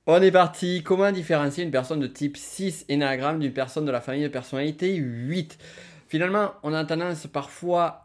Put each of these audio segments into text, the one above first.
On est parti. Comment différencier une personne de type 6 énéagramme d'une personne de la famille de personnalité 8? Finalement, on a tendance parfois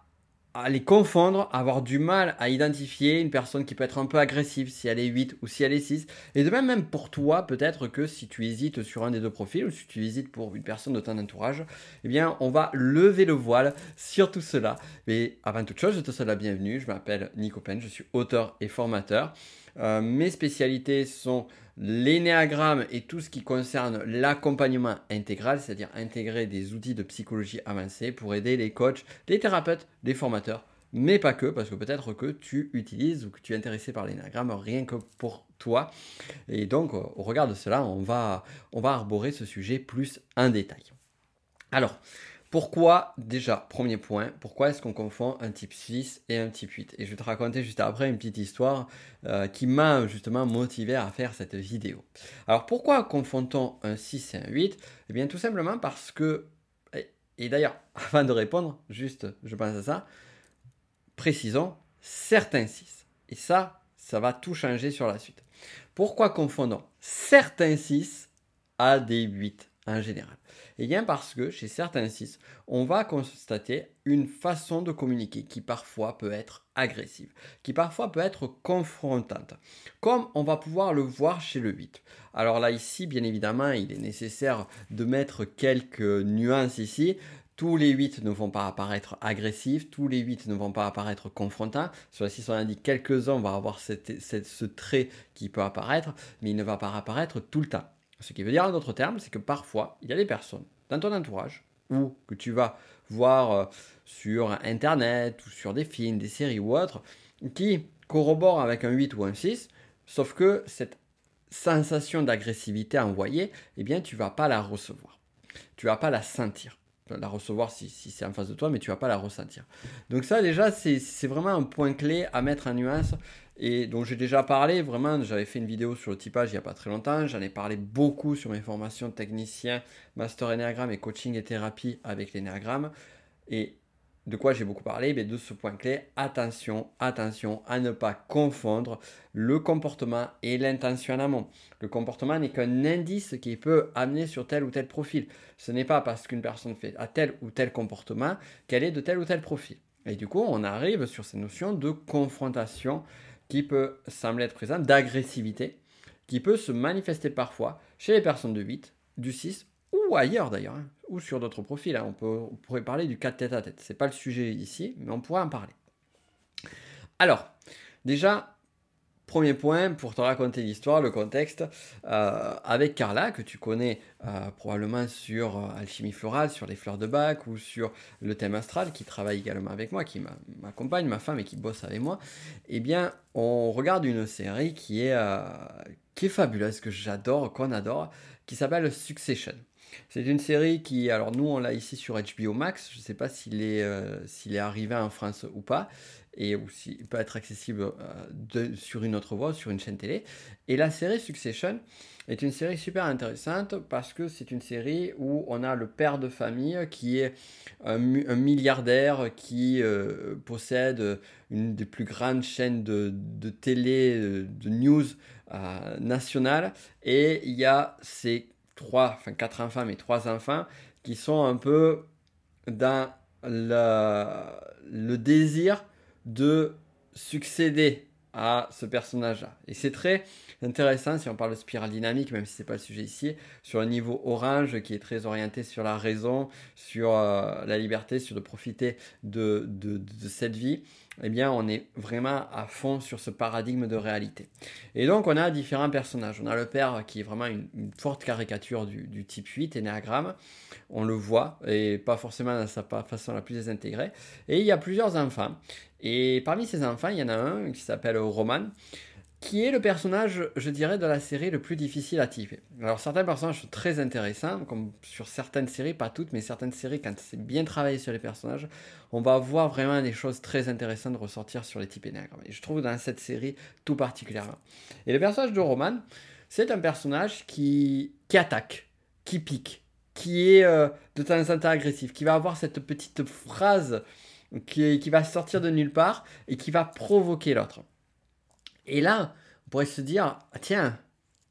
à les confondre, à avoir du mal à identifier une personne qui peut être un peu agressive si elle est 8 ou si elle est 6. Et de même pour toi, peut-être que si tu hésites sur un des deux profils ou si tu hésites pour une personne de ton entourage, eh bien, on va lever le voile sur tout cela. Mais avant toute chose, je te souhaite la bienvenue. Je m'appelle Nico Pen, je suis auteur et formateur. Mes spécialités sont l'énéagramme et tout ce qui concerne l'accompagnement intégral, c'est-à-dire intégrer des outils de psychologie avancée pour aider les coachs, les thérapeutes, les formateurs, mais pas que, parce que peut-être que tu utilises ou que tu es intéressé par l'énéagramme rien que pour toi. Et donc, au regard de cela, on va arborer ce sujet plus en détail. Alors, pourquoi, déjà, premier point, pourquoi est-ce qu'on confond un type 6 et un type 8? Et je vais te raconter juste après une petite histoire qui m'a justement motivé à faire cette vidéo. Alors, pourquoi confond-on un 6 et un 8? Eh bien, tout simplement parce que, et d'ailleurs, avant de répondre, juste, je pense à ça, précisons, certains 6. Et ça va tout changer sur la suite. Pourquoi confondons certains 6 à des 8 en général? Eh bien parce que chez certains 6, on va constater une façon de communiquer qui parfois peut être agressive, qui parfois peut être confrontante, comme on va pouvoir le voir chez le 8. Alors là ici, bien évidemment, il est nécessaire de mettre quelques nuances ici. Tous les 8 ne vont pas apparaître agressifs, tous les 8 ne vont pas apparaître confrontants. Sur la 6, on a dit quelques-uns, on va avoir ce trait qui peut apparaître, mais il ne va pas apparaître tout le temps. Ce qui veut dire en d'autres termes, c'est que parfois, il y a des personnes dans ton entourage ou que tu vas voir sur Internet ou sur des films, des séries ou autres, qui corroborent avec un 8 ou un 6, sauf que cette sensation d'agressivité envoyée, eh bien, tu ne vas pas la recevoir. Tu ne vas pas la sentir. La recevoir si c'est en face de toi, mais tu ne vas pas la ressentir. Donc ça, déjà, c'est vraiment un point clé à mettre en nuance et dont j'ai déjà parlé, vraiment, j'avais fait une vidéo sur le typage il n'y a pas très longtemps, j'en ai parlé beaucoup sur mes formations de technicien, master énéagramme et coaching et thérapie avec l'énéagramme. Et de quoi j'ai beaucoup parlé? De ce point clé, attention à ne pas confondre le comportement et l'intention en amont. Le comportement n'est qu'un indice qui peut amener sur tel ou tel profil. Ce n'est pas parce qu'une personne fait à tel ou tel comportement qu'elle est de tel ou tel profil. Et du coup, on arrive sur ces notions de confrontation qui peut sembler être présente, d'agressivité, qui peut se manifester parfois chez les personnes de 8, du 6 ou ailleurs d'ailleurs, hein, ou sur d'autres profils. Hein. On pourrait parler du cas de tête à tête. Ce n'est pas le sujet ici, mais on pourrait en parler. Alors, déjà, premier point pour te raconter l'histoire, le contexte, avec Carla, que tu connais probablement sur Alchimie Florale, sur les fleurs de bac ou sur le thème astral, qui travaille également avec moi, qui m'accompagne, ma femme, et qui bosse avec moi, eh bien, on regarde une série qui est fabuleuse, que j'adore, qu'on adore, qui s'appelle Succession. C'est une série qui, alors nous on l'a ici sur HBO Max, je ne sais pas s'il est arrivé en France ou pas, et aussi il peut être accessible sur une autre voie, sur une chaîne télé. Et la série Succession est une série super intéressante parce que c'est une série où on a le père de famille qui est un milliardaire qui possède une des plus grandes chaînes de télé, de news nationales, et il y a ces quatre enfants, mais trois enfants qui sont un peu dans le désir de succéder à ce personnage-là. Et c'est très intéressant si on parle de spirale dynamique, même si ce n'est pas le sujet ici, sur le niveau orange qui est très orienté sur la raison, sur la liberté, sur de profiter de cette vie. Eh bien, on est vraiment à fond sur ce paradigme de réalité. Et donc, on a différents personnages. On a le père qui est vraiment une forte caricature du type 8, énéagramme. On le voit, et pas forcément dans sa façon la plus désintégrée. Et il y a plusieurs enfants. Et parmi ces enfants, il y en a un qui s'appelle Roman, qui est le personnage, je dirais, de la série le plus difficile à typer. Alors certains personnages sont très intéressants, comme sur certaines séries, pas toutes, mais certaines séries, quand c'est bien travaillé sur les personnages, on va voir vraiment des choses très intéressantes ressortir sur les types énéagrammes. Et je trouve dans cette série tout particulièrement. Et le personnage de Roman, c'est un personnage qui attaque, qui pique, qui est de temps en temps agressif, qui va avoir cette petite phrase qui va sortir de nulle part et qui va provoquer l'autre. Et là, on pourrait se dire, ah, tiens,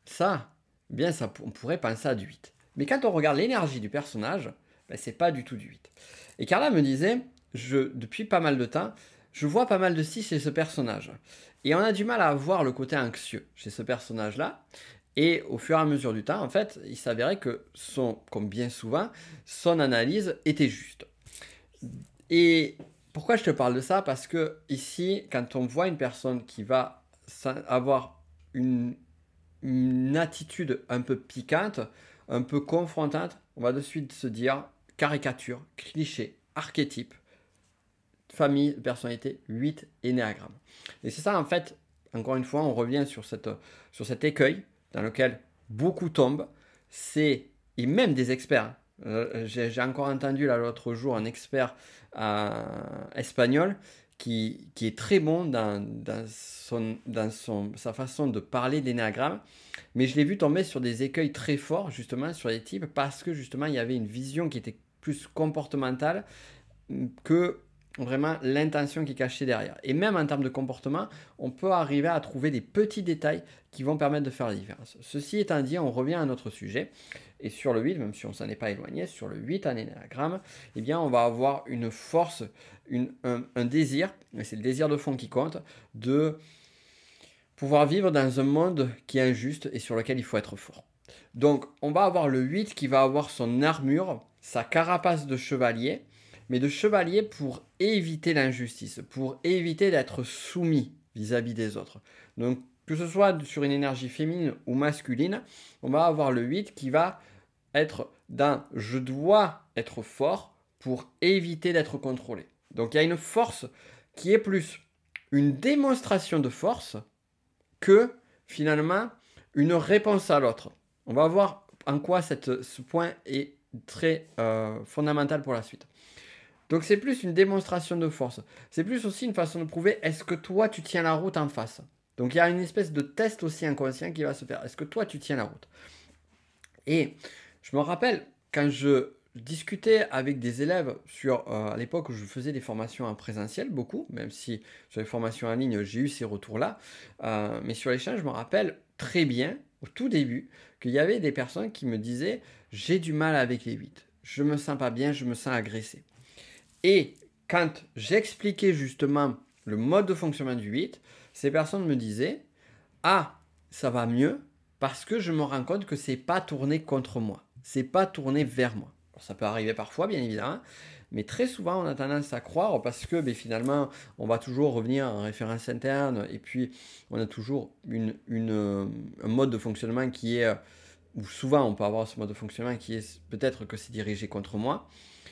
Ça, eh bien, on pourrait penser à du 8. Mais quand on regarde l'énergie du personnage, ben, c'est pas du tout du 8. Et Carla me disait, depuis pas mal de temps, je vois pas mal de 6 chez ce personnage. Et on a du mal à voir le côté anxieux chez ce personnage-là. Et au fur et à mesure du temps, en fait, il s'avérait que comme bien souvent, son analyse était juste. Et pourquoi je te parle de ça? Parce que ici, quand on voit une personne qui va avoir une attitude un peu piquante, un peu confrontante, on va de suite se dire caricature, cliché, archétype, famille, personnalité, 8 énéagrammes. Et c'est ça en fait, encore une fois, on revient sur cet écueil dans lequel beaucoup tombent, et même des experts. J'ai encore entendu là l'autre jour un expert espagnol qui est très bon sa façon de parler d'énéagramme, mais je l'ai vu tomber sur des écueils très forts justement sur les types parce que justement il y avait une vision qui était plus comportementale que vraiment l'intention qui est cachée derrière. Et même en termes de comportement, on peut arriver à trouver des petits détails qui vont permettre de faire la différence. Ceci étant dit, on revient à notre sujet. Et sur le 8, même si on s'en est pas éloigné, sur le 8 en énéagramme, eh bien, on va avoir une force, un désir, et c'est le désir de fond qui compte, de pouvoir vivre dans un monde qui est injuste et sur lequel il faut être fort. Donc, on va avoir le 8 qui va avoir son armure, sa carapace de chevalier, mais de chevalier pour éviter l'injustice, pour éviter d'être soumis vis-à-vis des autres. Donc, que ce soit sur une énergie féminine ou masculine, on va avoir le 8 qui va être dans je dois être fort pour éviter d'être contrôlé. Donc, il y a une force qui est plus une démonstration de force que finalement une réponse à l'autre. On va voir en quoi ce point est très fondamental pour la suite. Donc c'est plus une démonstration de force. C'est plus aussi une façon de prouver est-ce que toi tu tiens la route en face. Donc il y a une espèce de test aussi inconscient qui va se faire. Est-ce que toi tu tiens la route? Et je me rappelle quand je discutais avec des élèves à l'époque où je faisais des formations en présentiel, beaucoup, même si sur les formations en ligne j'ai eu ces retours-là. Mais sur l'échange, je me rappelle très bien, au tout début, qu'il y avait des personnes qui me disaient j'ai du mal avec les 8. Je me sens pas bien, je me sens agressé. Et quand j'expliquais justement le mode de fonctionnement du 8, ces personnes me disaient ah, ça va mieux parce que je me rends compte que c'est pas tourné contre moi, c'est pas tourné vers moi. Alors, ça peut arriver parfois, bien évidemment, mais très souvent on a tendance à croire parce que finalement on va toujours revenir en référence interne et puis on a toujours un mode de fonctionnement qui est, ou souvent on peut avoir ce mode de fonctionnement qui est peut-être que c'est dirigé contre moi.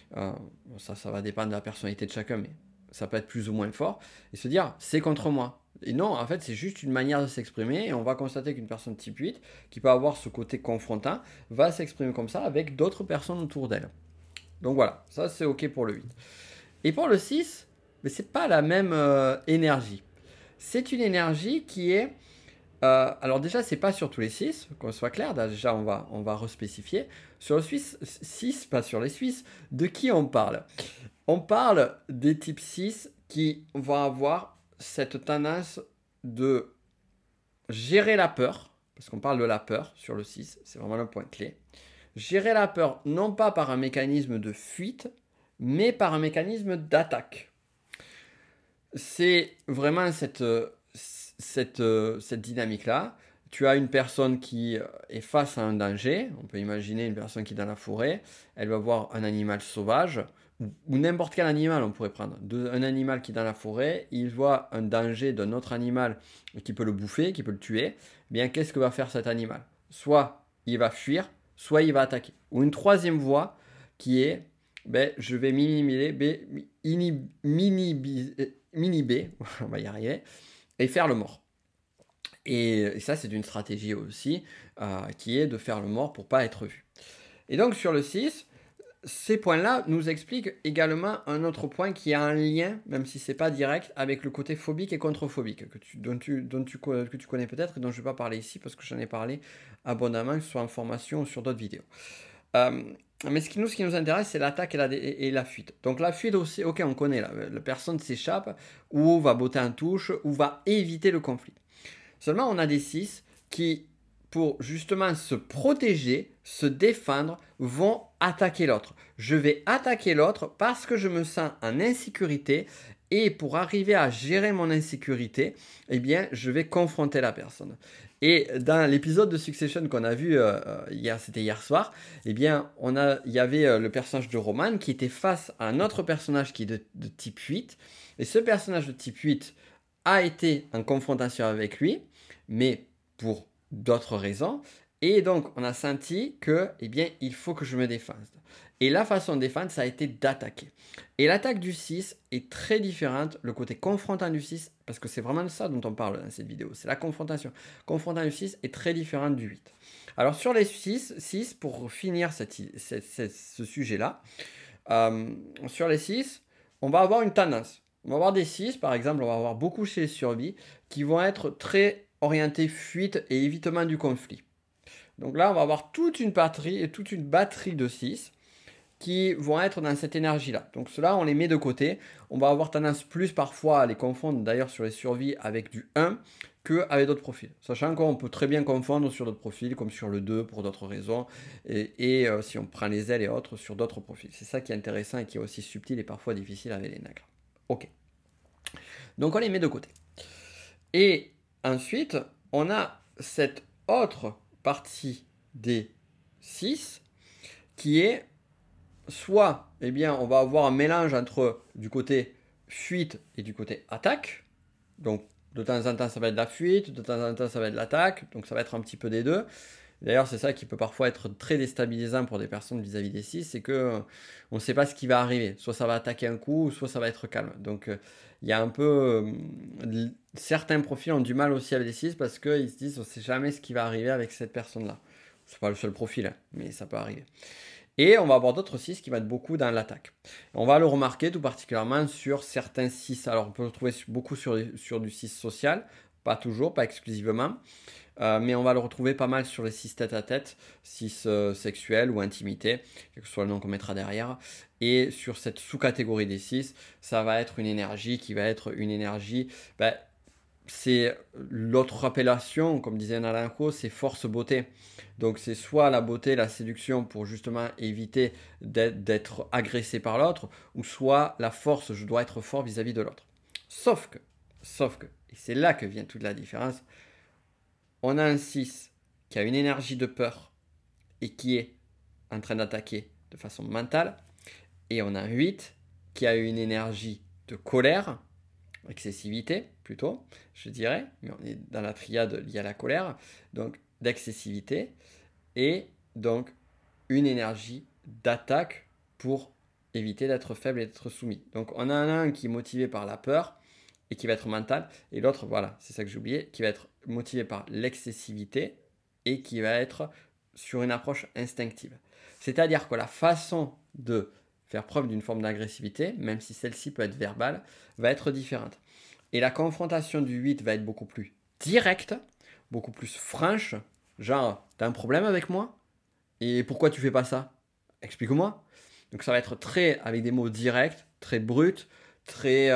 Ça va dépendre de la personnalité de chacun, mais ça peut être plus ou moins fort. Et se dire, c'est contre moi. Et non, en fait, c'est juste une manière de s'exprimer. Et on va constater qu'une personne type 8, qui peut avoir ce côté confrontant, va s'exprimer comme ça avec d'autres personnes autour d'elle. Donc voilà, ça c'est OK pour le 8. Et pour le 6, mais c'est pas la même énergie. C'est une énergie qui est alors déjà, c'est pas sur tous les 6, qu'on soit clair. Déjà, on va respécifier. Sur le Suisse 6, pas sur les Suisses, de qui on parle? On parle des types 6 qui vont avoir cette tendance de gérer la peur, parce qu'on parle de la peur sur le 6, c'est vraiment le point clé. Gérer la peur non pas par un mécanisme de fuite, mais par un mécanisme d'attaque. C'est vraiment cette dynamique-là. Tu as une personne qui est face à un danger. On peut imaginer une personne qui est dans la forêt. Elle va voir un animal sauvage ou n'importe quel animal, on pourrait prendre. Un animal qui est dans la forêt, il voit un danger d'un autre animal qui peut le bouffer, qui peut le tuer. Eh bien, qu'est-ce que va faire cet animal? Soit il va fuir, soit il va attaquer. Ou une troisième voie qui est je vais inhiber, on va y arriver, et faire le mort. Et ça, c'est une stratégie aussi, qui est de faire le mort pour pas être vu. Et donc, sur le 6, ces points-là nous expliquent également un autre point qui a un lien, même si c'est pas direct, avec le côté phobique et contre-phobique, que tu connais peut-être et dont je ne vais pas parler ici parce que j'en ai parlé abondamment, que ce soit en formation ou sur d'autres vidéos. Mais ce qui nous intéresse, c'est l'attaque et la fuite. Donc la fuite aussi, ok, on connaît, la personne s'échappe, ou va botter en touche, ou va éviter le conflit. Seulement, on a des 6 qui, pour justement se protéger, se défendre, vont attaquer l'autre. Je vais attaquer l'autre parce que je me sens en insécurité et pour arriver à gérer mon insécurité, eh bien, je vais confronter la personne. Et dans l'épisode de Succession qu'on a vu c'était hier soir, eh bien, il y avait le personnage de Roman qui était face à un autre personnage qui est de type 8. Et ce personnage de type 8 a été en confrontation avec lui, mais pour d'autres raisons. Et donc, on a senti que, eh bien, il faut que je me défende. Et la façon de défendre, ça a été d'attaquer. Et l'attaque du 6 est très différente, le côté confrontant du 6, parce que c'est vraiment de ça dont on parle dans cette vidéo, c'est la confrontation. Confrontant du 6 est très différent du 8. Alors sur les 6 pour finir ce sujet-là, sur les 6, on va avoir une tendance. On va avoir des 6, par exemple, on va avoir beaucoup chez les survies, qui vont être très orientés fuite et évitement du conflit. Donc là, on va avoir toute une batterie de 6 qui vont être dans cette énergie-là. Donc cela, on les met de côté. On va avoir tendance plus parfois à les confondre, d'ailleurs sur les survies, avec du 1 qu'avec d'autres profils. Sachant qu'on peut très bien confondre sur d'autres profils, comme sur le 2 pour d'autres raisons, et si on prend les ailes et autres, sur d'autres profils. C'est ça qui est intéressant et qui est aussi subtil et parfois difficile avec les nègres. Ok. Donc on les met de côté. Et ensuite, on a cette autre partie des 6 qui est soit, eh bien, on va avoir un mélange entre du côté fuite et du côté attaque. Donc, de temps en temps, ça va être de la fuite, de temps en temps, ça va être de l'attaque. Donc, ça va être un petit peu des deux. D'ailleurs, c'est ça qui peut parfois être très déstabilisant pour des personnes vis-à-vis des 6, c'est que on ne sait pas ce qui va arriver. Soit ça va attaquer un coup, soit ça va être calme. Donc, il y a un peu... certains profils ont du mal aussi avec les 6 parce qu'ils se disent on ne sait jamais ce qui va arriver avec cette personne-là. C'est pas le seul profil, hein, mais ça peut arriver. Et on va avoir d'autres 6 qui vont être beaucoup dans l'attaque. On va le remarquer tout particulièrement sur certains 6. Alors on peut le trouver beaucoup sur du 6 social, pas toujours, pas exclusivement. Mais on va le retrouver pas mal sur les 6 tête à tête, 6 sexuels ou intimité, quel que soit le nom qu'on mettra derrière. Et sur cette sous-catégorie des 6, ça va être une énergie qui va être une énergie... c'est l'autre appellation, comme disait Naranjo, c'est force beauté. Donc c'est soit la beauté, la séduction pour justement éviter d'être agressé par l'autre, ou soit la force, je dois être fort vis-à-vis de l'autre. Sauf que, et c'est là que vient toute la différence, on a un 6 qui a une énergie de peur et qui est en train d'attaquer de façon mentale, et on a un 8 qui a une énergie de colère, excessivité plutôt, je dirais, mais on est dans la triade liée à la colère, donc d'excessivité, et donc une énergie d'attaque pour éviter d'être faible et d'être soumis. Donc on a un qui est motivé par la peur et qui va être mental, et l'autre, voilà, c'est ça que j'ai oublié, qui va être motivé par l'excessivité et qui va être sur une approche instinctive. C'est-à-dire que la façon de faire preuve d'une forme d'agressivité, même si celle-ci peut être verbale, va être différente. Et la confrontation du 8 va être beaucoup plus directe, beaucoup plus franche, genre, t'as un problème avec moi? Et pourquoi tu fais pas ça? Explique-moi. Donc ça va être très, avec des mots directs, très bruts, très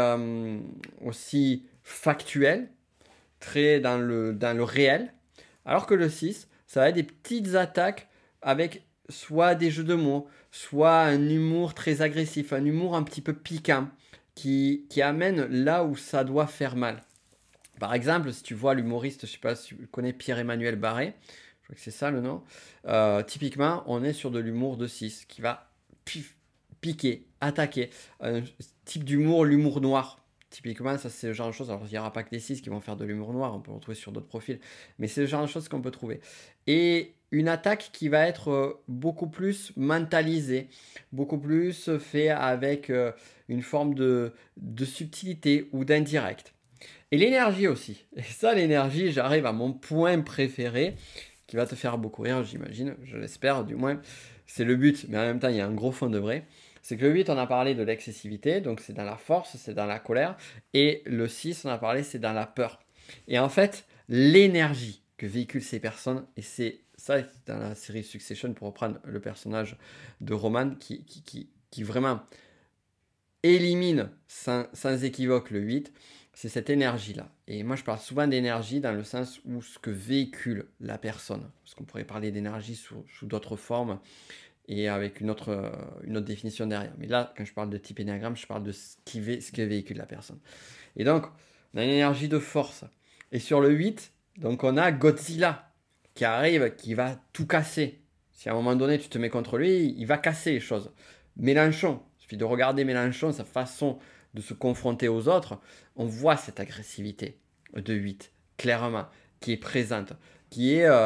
aussi factuels, très dans le réel. Alors que le 6, ça va être des petites attaques avec soit des jeux de mots, soit un humour très agressif, un humour un petit peu piquant, qui amène là où ça doit faire mal. Par exemple, si tu vois l'humoriste, je ne sais pas si tu connais Pierre-Emmanuel Barré, je crois que c'est ça le nom, typiquement, on est sur de l'humour de 6 qui va piquer, attaquer. Un type d'humour, l'humour noir. Typiquement, ça c'est le genre de choses. Alors, il n'y aura pas que les 6 qui vont faire de l'humour noir, on peut le retrouver sur d'autres profils, mais c'est le genre de choses qu'on peut trouver. Et une attaque qui va être beaucoup plus mentalisée, beaucoup plus fait avec une forme de subtilité ou d'indirect. Et l'énergie aussi. Et ça, l'énergie, j'arrive à mon point préféré, qui va te faire beaucoup rire, j'imagine, je l'espère du moins. C'est le but, mais en même temps, il y a un gros fond de vrai. C'est que le 8, on a parlé de l'excessivité, donc c'est dans la force, c'est dans la colère. Et le 6, on a parlé, c'est dans la peur. Et en fait, l'énergie que véhiculent ces personnes, et c'est ça dans la série Succession, pour reprendre le personnage de Roman, qui vraiment élimine sans équivoque le 8, c'est cette énergie-là. Et moi, je parle souvent d'énergie dans le sens où ce que véhicule la personne. Parce qu'on pourrait parler d'énergie sous d'autres formes et avec une autre définition derrière. Mais là, quand je parle de type énéagramme, je parle de ce que véhicule la personne. Et donc, on a une énergie de force. Et sur le 8, donc on a Godzilla qui arrive, qui va tout casser. Si à un moment donné tu te mets contre lui, il va casser les choses. Mélenchon, il suffit de regarder Mélenchon, sa façon de se confronter aux autres, on voit cette agressivité de 8, clairement, qui est présente, qui est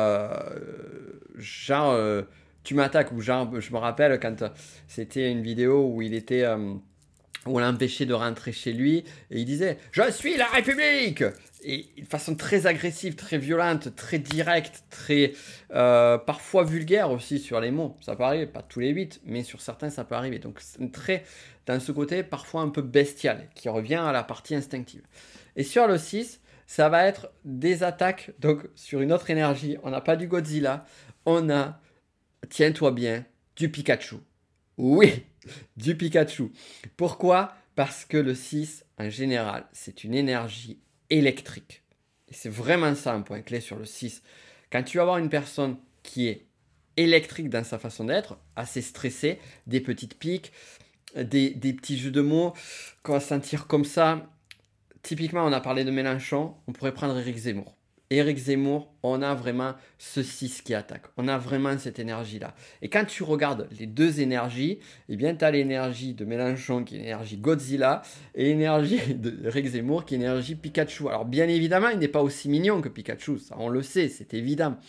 genre tu m'attaques, ou genre je me rappelle quand c'était une vidéo où il était où on l'empêchait de rentrer chez lui, et il disait « Je suis la République !» Et de façon très agressive, très violente, très directe, très parfois vulgaire aussi sur les mots. Ça peut arriver, pas tous les 8, mais sur certains ça peut arriver. Donc c'est très, dans ce côté parfois un peu bestial, qui revient à la partie instinctive. Et sur le 6, ça va être des attaques, donc sur une autre énergie. On n'a pas du Godzilla, on a, tiens-toi bien, du Pikachu. Oui, du Pikachu. Pourquoi? Parce que le 6, en général, c'est une énergie électrique. Et c'est vraiment ça un point clé sur le 6. Quand tu vas avoir une personne qui est électrique dans sa façon d'être, assez stressée, des petites piques, des petits jeux de mots qu'on va sentir comme ça. Typiquement, on a parlé de Mélenchon, on pourrait prendre Éric Zemmour. Éric Zemmour, on a vraiment ce 6 qui attaque. On a vraiment cette énergie-là. Et quand tu regardes les deux énergies, eh bien, tu as l'énergie de Mélenchon qui est l'énergie Godzilla et l'énergie d'Éric Zemmour qui est l'énergie Pikachu. Alors, bien évidemment, il n'est pas aussi mignon que Pikachu, ça on le sait, c'est évident.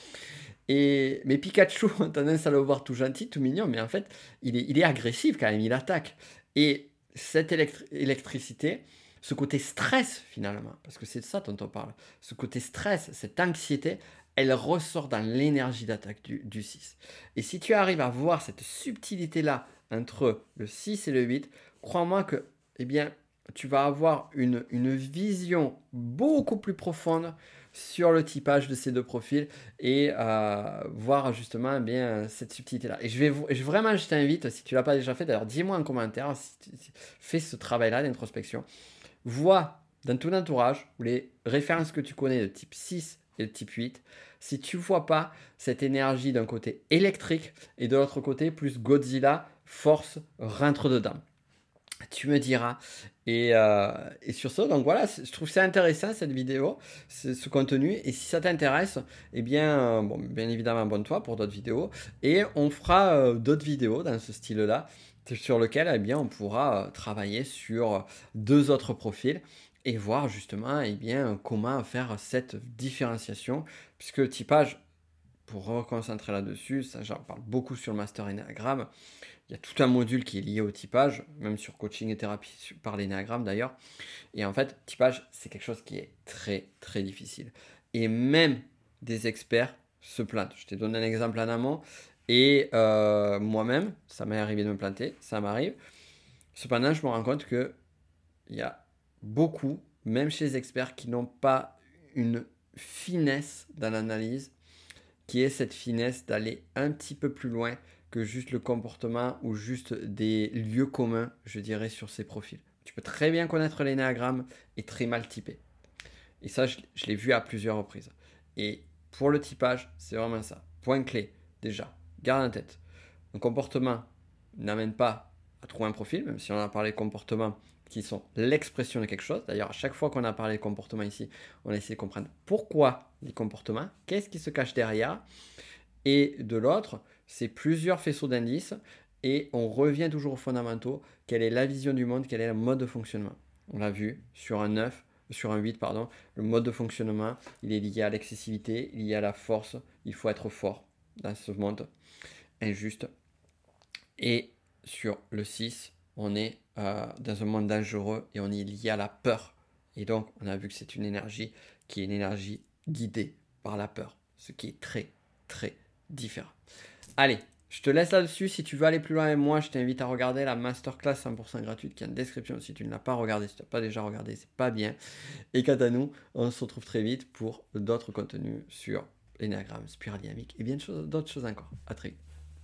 Mais Pikachu, on a tendance à le voir tout gentil, tout mignon, mais en fait, il est agressif quand même, il attaque. Et cette électricité, ce côté stress finalement, parce que c'est de ça dont on parle, ce côté stress, cette anxiété, elle ressort dans l'énergie d'attaque du 6. Et si tu arrives à voir cette subtilité-là entre le 6 et le 8, crois-moi que, eh bien, tu vas avoir une vision beaucoup plus profonde sur le typage de ces deux profils et voir justement eh bien cette subtilité-là. Et vraiment, je t'invite, si tu l'as pas déjà fait, d'ailleurs, dis-moi en commentaire si fais ce travail-là d'introspection. Vois dans ton entourage ou les références que tu connais de type 6 et de type 8, si tu ne vois pas cette énergie d'un côté électrique et de l'autre côté plus Godzilla, force, rentre dedans. Tu me diras. Et sur ça, donc voilà, je trouve ça intéressant cette vidéo, ce contenu. Et si ça t'intéresse, eh bien, bon, bien évidemment, abonne-toi pour d'autres vidéos. Et on fera d'autres vidéos dans ce style-là, sur lequel eh bien, on pourra travailler sur deux autres profils et voir justement eh bien, comment faire cette différenciation. Puisque le typage, pour reconcentrer là-dessus, ça j'en parle beaucoup sur le Master Enneagram. Il y a tout un module qui est lié au typage, même sur coaching et thérapie par l'énéagramme d'ailleurs. Et en fait, typage, c'est quelque chose qui est très très difficile. Et même des experts se plantent. Je t'ai donné un exemple en amont. Et moi-même, ça m'est arrivé de me planter, ça m'arrive. Cependant, je me rends compte qu'il y a beaucoup, même chez les experts, qui n'ont pas une finesse dans l'analyse, qui est cette finesse d'aller un petit peu plus loin que juste le comportement ou juste des lieux communs, je dirais, sur ces profils. Tu peux très bien connaître l'énéagramme et très mal typer. Et ça, je l'ai vu à plusieurs reprises. Et pour le typage, c'est vraiment ça. Point clé, déjà, garde en tête. Un comportement n'amène pas à trouver un profil, même si on a parlé de comportements qui sont l'expression de quelque chose. D'ailleurs, à chaque fois qu'on a parlé de comportement ici, on a essayé de comprendre pourquoi les comportements, qu'est-ce qui se cache derrière. Et de l'autre, c'est plusieurs faisceaux d'indices et on revient toujours aux fondamentaux. Quelle est la vision du monde, quel est le mode de fonctionnement? On l'a vu sur un 9, sur un 8, pardon, le mode de fonctionnement, il est lié à l'excessivité, il est lié à la force, il faut être fort dans ce monde injuste. Et sur le 6, on est dans un monde dangereux et on est lié à la peur. Et donc, on a vu que c'est une énergie qui est une énergie guidée par la peur, ce qui est très, très différent. Allez, je te laisse là-dessus. Si tu veux aller plus loin avec moi, je t'invite à regarder la masterclass 100% gratuite qui est en description. Si tu ne l'as pas regardé, si tu n'as pas déjà regardé, c'est pas bien. Et quant à nous, on se retrouve très vite pour d'autres contenus sur l'énéagramme, spirale dynamique et bien d'autres choses encore. À très vite.